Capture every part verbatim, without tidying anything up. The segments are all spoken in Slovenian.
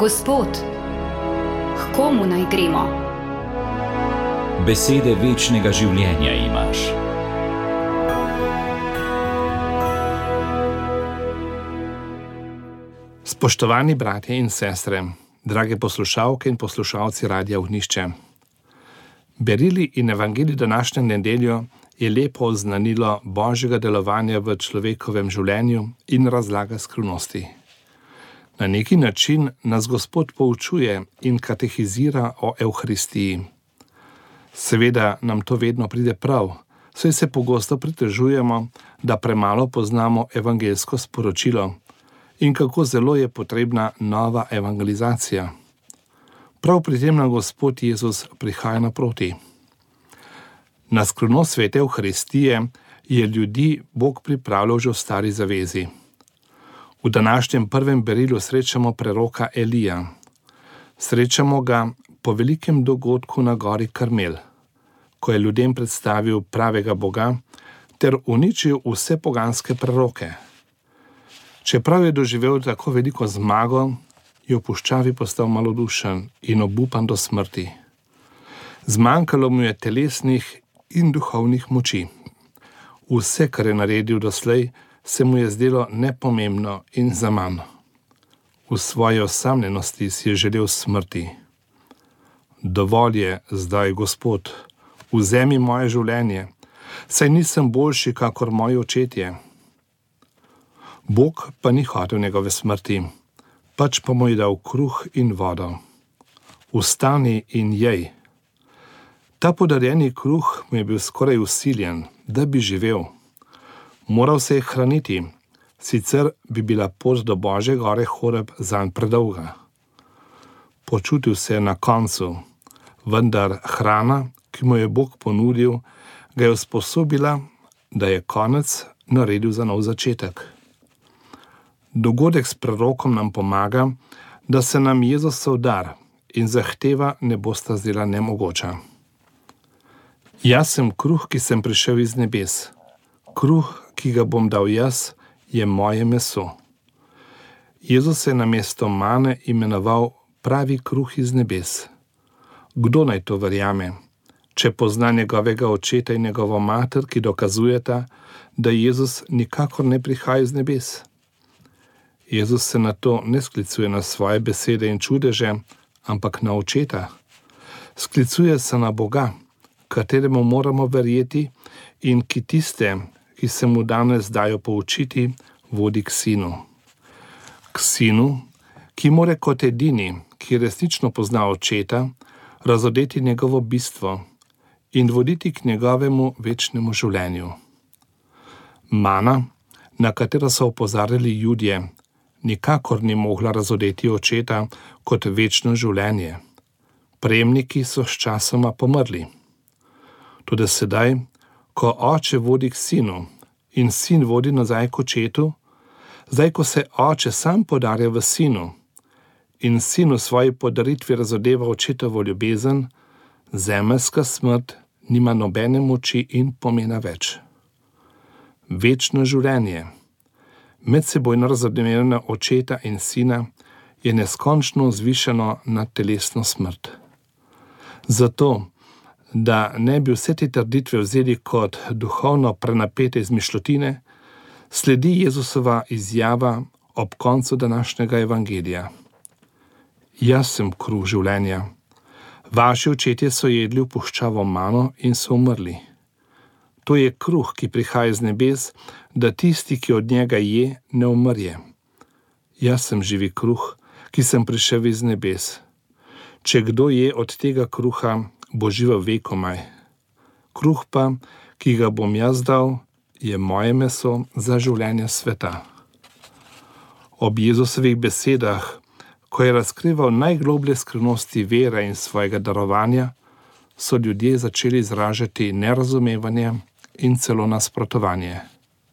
Gospod, k komu naj gremo? Besede večnega življenja imaš. Spoštovani bratje in sestre, drage poslušalke in poslušalci Radia Ognjišče. Berili in evangelij današnjo nedeljo je lepo oznanilo Božjega delovanja v človekovem življenju in razlaga skrivnosti. Na neki način nas Gospod poučuje in katehizira o Evharistiji. Seveda nam to vedno pride prav, saj se pogosto pritožujemo, da premalo poznamo evangeljsko sporočilo in kako zelo je potrebna nova evangelizacija. Prav pri tem nam Gospod Jezus prihaja naproti. Na skrivnost svete Evharistije je ljudi Bog pripravljal že v Stari zavezi. V današnjem prvem berilu srečamo preroka Elija. Srečamo ga po velikem dogodku na gori Karmel, ko je ljudem predstavil pravega Boga ter uničil vse poganske preroke. Čeprav je doživel tako veliko zmago, je v puščavi postal malodušen in obupan do smrti. Zmanjkalo mu je telesnih in duhovnih moči. Vse, kar je naredil doslej, se mu je zdelo nepomembno in zaman. V svoji osamljenosti si je želel smrti. Dovolj je zdaj, Gospod, vzemi moje življenje, saj nisem boljši kakor moji očetje. Bog pa ni hotel njegove smrti, pač pa mu je dal kruh in vodo. Vstani in jej. Ta podarjeni kruh mu je bil skoraj vsiljen, da bi živel. Moral se je hraniti, sicer bi bila pot do Božje gore Horeb zanj predolga. Počutil se je na koncu, vendar hrana, ki mu je Bog ponudil, ga je usposobila, da je konec naredil za nov začetek. Dogodek s prerokom nam pomaga, da se nam Jezusov dar in zahteva ne bosta zdela nemogoča. Jaz sem kruh, ki sem prišel iz nebes. Kruh, ki ga bom dal jaz, je moje meso. Jezus se je namesto mane imenoval pravi kruh iz nebes. Kdo naj to verjame, če pozna njegovega očeta in njegovo mater, ki dokazujeta, da Jezus nikakor ne prihaja iz nebes? Jezus se na to ne sklicuje na svoje besede in čudeže, ampak na očeta. Sklicuje se na Boga, kateremu moramo verjeti in ki tiste, ki se mu danes dajo poučiti, vodi k sinu. K sinu, ki more kot edini, ki resnično pozna očeta, razodeti njegovo bistvo in voditi k njegovemu večnemu življenju. Mana, na katero so opozarjali Judje, nikakor ni mogla razodeti očeta kot večno življenje. Prejemniki so sčasoma pomrli. Tudi sedaj, ko oče vodi k sinu in sin vodi nazaj k očetu, zdaj, ko se oče sam podarja v sinu in sin v svoji podaritvi razodeva očetovo ljubezen, zemeljska smrt nima nobene moči in pomena več. Večno življenje, medsebojno razodevanje očeta in sina, je neskončno zvišeno nad telesno smrt. Zato, da ne bi vse te trditve vzeli kot duhovno prenapete izmišljotine, sledi Jezusova izjava ob koncu današnjega evangelija. Jaz sem kruh življenja. Vaši očetje so jedli v puščavo mano in so umrli. To je kruh, ki prihaja z nebes, da tisti, ki od njega je, ne umrje. Jaz sem živi kruh, ki sem prišel iz nebes. Če kdo je od tega kruha, bo živel vekomaj. Kruh pa, ki ga bom jaz dal, je moje meso za življenje sveta. Ob Jezusovih besedah, ko je razkrival najgloblje skrivnosti vere in svojega darovanja, so ljudje začeli izražati nerazumevanje in celo nasprotovanje.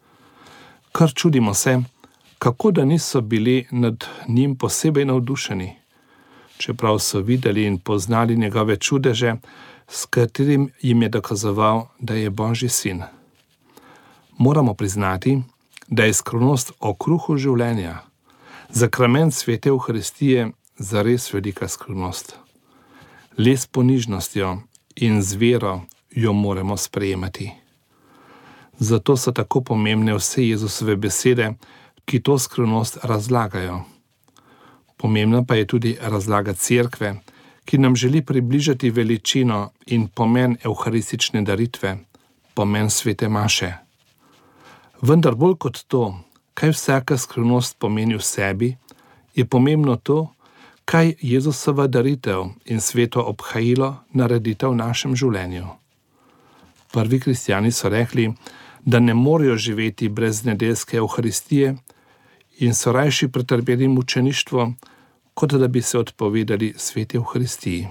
Kar čudimo se, kako da niso bili nad njim posebej navdušeni, čeprav so videli in poznali njegove čudeže, s katerim jim je dokazoval, da je Božji sin. Moramo priznati, da je skrivnost o kruhu življenja, zakrament svete Evharistije, zares velika skrivnost. Le s ponižnostjo in z vero jo moramo sprejemati. Zato so tako pomembne vse Jezusove besede, ki to skrivnost razlagajo. Pomembna pa je tudi razlaga cerkve, ki nam želi približati veličino in pomen evharistične daritve, pomen svete maše. Vendar bolj kot to, kaj vsaka skrivnost pomeni v sebi, je pomembno to, kaj Jezusova daritev in sveto obhajilo naredita v našem življenju. Prvi kristjani so rekli, da ne morejo živeti brez nedeljske evharistije in so rajši pretrpeli mučeništvo, kot da bi se odpovedali sveti evharistiji.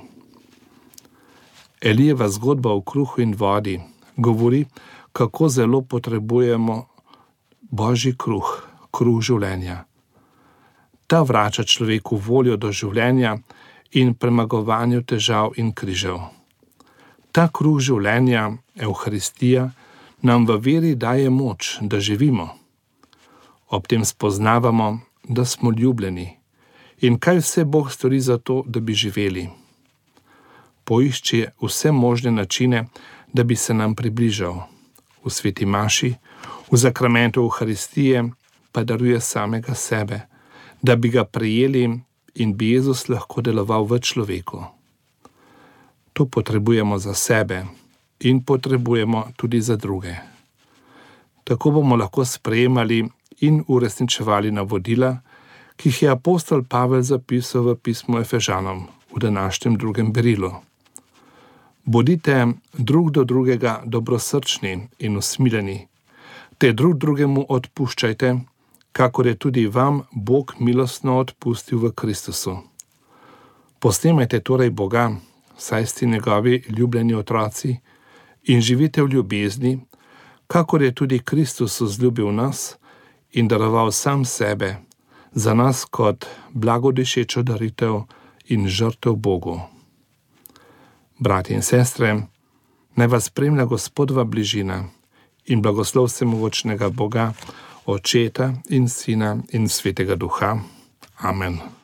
Elijeva zgodba o kruhu in vodi govori, kako zelo potrebujemo Božji kruh, kruh življenja. Ta vrača človeku voljo do življenja in premagovanju težav in križev. Ta kruh življenja, evharistija, nam v veri daje moč, da živimo. Ob tem spoznavamo, da smo ljubljeni in kaj vse Bog stori za to, da bi živeli. Poišče vse možne načine, da bi se nam približal. V sveti maši, v zakramentu evharistije pa daruje samega sebe, da bi ga prejeli in bi Jezus lahko deloval v človeku. To potrebujemo za sebe in potrebujemo tudi za druge. Tako bomo lahko sprejemali in uresničevali navodila, ki jih je apostol Pavel zapisal v pismu Efežanom v današnjem drugem berilu. Bodite drug do drugega dobrosrčni in usmiljeni, te drug drugemu odpuščajte, kakor je tudi vam Bog milostno odpustil v Kristusu. Posnemajte torej Boga, saj ste njegovi ljubljeni otroci, in živite v ljubezni, kakor je tudi Kristus vzljubil nas in daroval sam sebe za nas kot blagodišečo daritev in žrtev Bogu. Bratje in sestre, naj vas spremlja Gospodova bližina in blagoslov vsemogočnega Boga, Očeta in Sina in Svetega Duha. Amen.